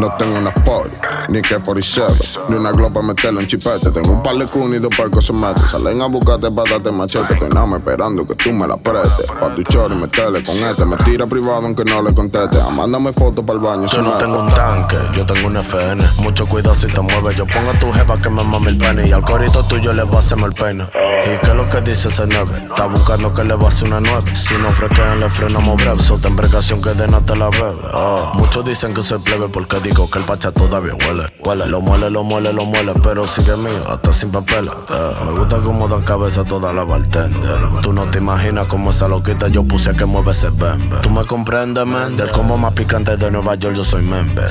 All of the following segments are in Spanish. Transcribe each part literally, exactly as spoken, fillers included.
No tengo una forty, ni que cuarenta y siete, ni una globa para meterlo en chipete. Tengo un par de cunis y dos percos se meten. Salen a buscarte para darte machete. Estoy nada más esperando que tú me la prestes. Pa' tu chori meterle con este. Me tira privado aunque no le conteste. Mándame fotos para el baño. Yo no tengo un tanque, yo tengo un F N. Mucho cuidado si te mueves. Yo pongo a tu jefa que me mame el pene. Y al corito tuyo le va a hacerme el pene. ¿Y qué es lo que dice ese nueve? Está buscando que le va a hacer una nueve. Si no fresquean le frenamos breve. So ten precaución que de nada te la bebe. Oh. Muchos dicen que soy plebe porque digo que el pacha todavía huele. Huele, lo muele, lo muele, lo muele. Pero sigue mío, hasta sin papeles. Uh, me gusta como dan cabeza toda la bartender. Tú no te imaginas cómo esa loquita yo puse a que mueve ese bembe. Tú me comprendes, man. Del combo más picante de Nueva York yo soy member.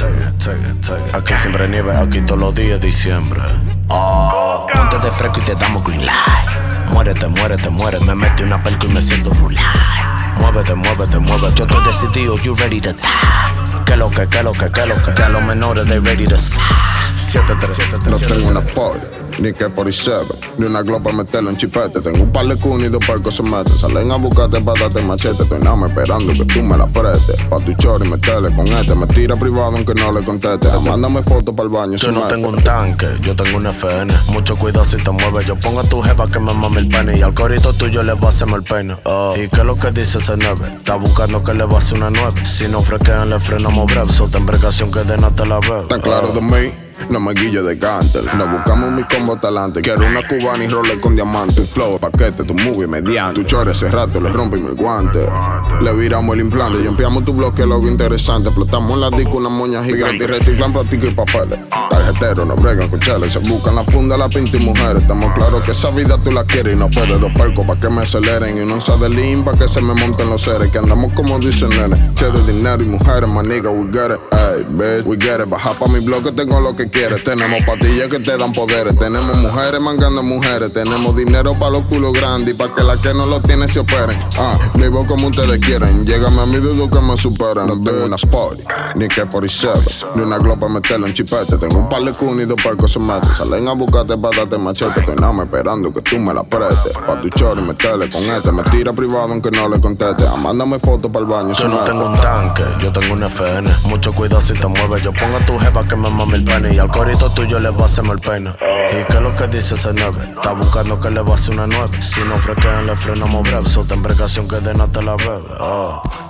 Aquí siempre nieve, aquí todos los días de diciembre. Oh, ponte de fresco y te damos green light. Muérete, muérete, muérete. Me metí una pelco y me siento rular. Muévete, muévete, muévete. Yo estoy decidido, you ready to die. Que lo que, que lo que, que lo que. Ya los menores, they ready to slide. siete tres. No tengo una forty, ni que cuarenta y siete, ni una globa para meterlo en chipete. Tengo un par de cunis y dos percos se meten. Salen a buscarte para darte machete. Estoy nada más esperando que tú me la prestes. Pa' tu chori meterle con este. Me tira privado aunque no le conteste. Mándame fotos para el baño. Yo no tengo un tanque, yo tengo un F N. Mucho cuidado si te mueves. Yo pongo a tu jefa que me mame el pene. Y al corito tuyo le va a hacerme el pene. Oh. ¿Y qué es lo que dice ese nueve? Está buscando que le va a hacer una nueve. Si no fresquean le frenamos breve. So ten precaución que de nada te la bebe. Tan claro de mí, no me guille de cánter. Nos buscamos mi combo talante. Quiero una cubana y roller con diamante. Un flow, paquete, tu movie mediante. Tu chore ese rato le rompimos el guante. Le viramos el implante. Yompeamos tu bloque, logo interesante. Explotamos en la disco una moña gigante. Y reciclan plástico y papeles. Tarjeteros no bregan con cheles. Se buscan la funda, la pinta y mujeres. Estamos claros que esa vida tú la quieres. Y no puedes dos percos pa' que me aceleren. Y un onza de lean pa' que se me monten los seres. Que andamos como dicen nene. Che de dinero y mujeres, my nigga, we get it. Ey, bitch, we get it. Baja pa' mi bloque, tengo lo que quieres. Tenemos patillas que te dan poderes. Tenemos mujeres mangando mujeres. Tenemos dinero pa' los culos grandes y pa' que las que no lo tienen se operen. Ah, vivo como ustedes quieren. Llégame a mi dudo que me superen. No tengo una forty, ni que cuarenta y siete, ni una globa para meterlo en chipete. Tengo un par de cunis y dos percos se meten. Salen a buscarte para darte machete. Estoy nada más esperando que tú me la prestes. Pa' tu chori meterle con este. Me tira privado aunque no le conteste. Mándame fotos para el baño. Yo no tengo un tanque, yo tengo un F N. Mucho cuidado si te mueves. Yo pongo a tu jefa que me mame el pene. Y al corito tuyo le va a hacerme el pene. ¿Y qué es lo que dice ese nueve? Está buscando que le va a hacer una nueve. Si no fresquean le frenamos breve. So ten precaución que de nada te la bebe. Oh.